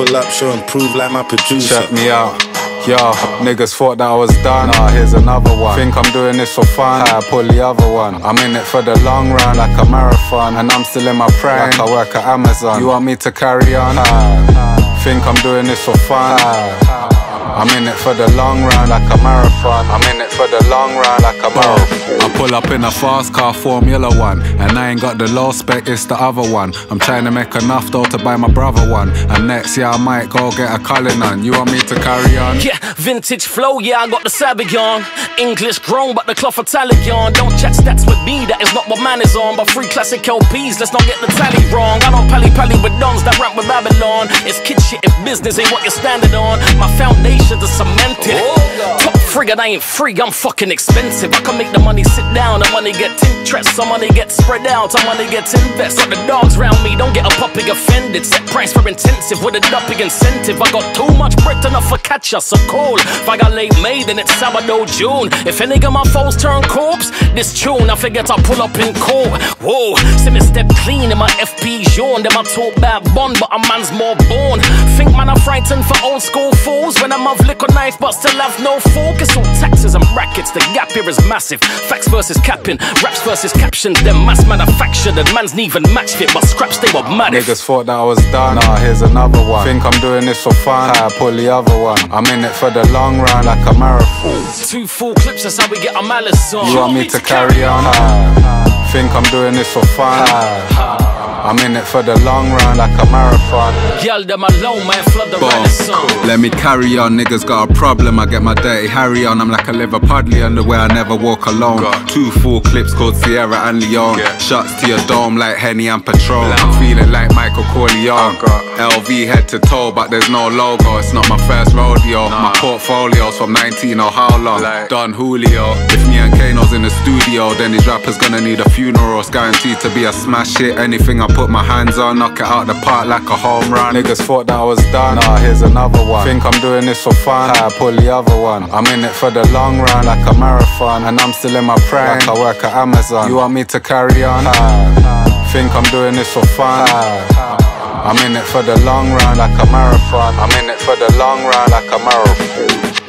pull up, show and prove like my producer. Check me out. Yo, niggas thought that I was done. Nah, here's another one. Think I'm doing this for fun. I pull the other one. I'm in it for the long run, like a marathon. And I'm still in my prime, like I work at Amazon. You want me to carry on? Think I'm doing this for fun. I'm in it for the long run, like a marathon. I'm in it for the long run, like a marathon. I pull up in a fast car, Formula One, and I ain't got the low spec, it's the other one. I'm trying to make enough though to buy my brother one. And next year I might go get a Cullinan. You want me to carry on? Yeah, vintage flow, yeah, I got the Savage on. English grown, but the cloth Italian. Don't chat stats with me, that is not what man is on. But free classic LPs, let's not get the tally wrong. I don't pally with dons that rap with Babylon. It's kid shit if business ain't what you're standing on. My foundation is cemented. Top frigate, I ain't free, I'm fucking expensive. I can make the money sit down, and money get interest. Some money get spread out, some money gets invest. Got the dogs round me, don't get a puppy offended. Set price for intensive with a duppy incentive. I got too much bread enough for catch us, so cold. If I got late May, then it's Sabado June. If any of my foes turn corpse, this tune I forget I pull up in court. Whoa, see me step clean in my FP Jean. Them I talk bad bond, but a man's more born. Think man I'm frightened for old school fools. When I'm of liquor knife, but still have no focus. All taxes and brackets, the gap here is massive. Facts versus capping, raps versus captions. Them mass manufactured, and man's even match fit. But scraps they were mad. Niggas thought that I was done. Nah, here's another one. Think I'm doing this for fun. I pull the other one. I'm in it for the long run, like a marathon. 2 full clips, that's how we get our malice on. You want me to carry on? Think I'm doing this for fun. I'm in it for the long run, like a marathon. Y'all them alone, man, flood the Renaissance. Let me carry on, niggas got a problem. I get my dirty Harry on. I'm like a Liverpudlian, on the way I never walk alone. 2 full clips called Sierra and Leone. Shots to your dome like Henny and Patron. I'm feeling like Michael Corleone. LV head to toe, but there's no logo. It's not my first rodeo. My portfolio's from 19 or how long? Don Julio. If me and Kano's in the studio, then these rappers gonna need a funeral. It's guaranteed to be a smash hit. Anything I put my hands on, knock it out the park like a home run. Niggas thought that I was done. Nah, here's another one. Think I'm doing this for fun. I pull the other one. I'm in it for the long run, like a marathon. And I'm still in my prime, like I work at Amazon. You want me to carry on? Think I'm doing this for fun. I'm in it for the long run, like a marathon. I'm in it for the long run, like a marathon.